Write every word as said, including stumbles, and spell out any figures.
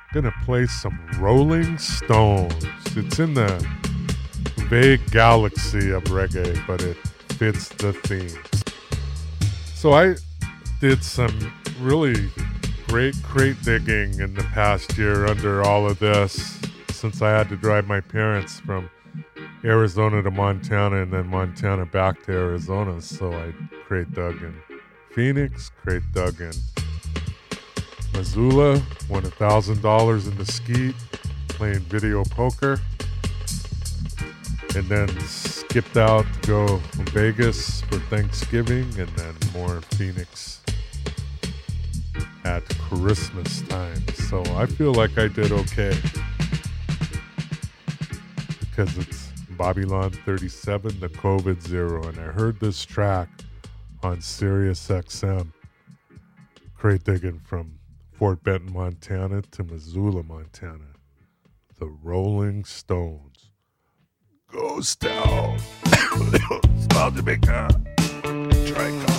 Gonna play some Rolling Stones. It's in the vague galaxy of reggae, but it fits the theme. So I did some really great crate digging in the past year under all of this, since I had to drive my parents from Arizona to Montana and then Montana back to Arizona. So I crate dug in Phoenix, crate dug in Missoula, won one thousand dollars in Mesquite playing video poker, and then skipped out to go to Vegas for Thanksgiving, and then more Phoenix at Christmas time. So I feel like I did okay because it's Babylon thirty-seven, the COVID Zero, and I heard this track on Sirius X M, crate digging from Fort Benton, Montana to Missoula, Montana. The Rolling Stones. Ghost Town. Smile Jamaica. Try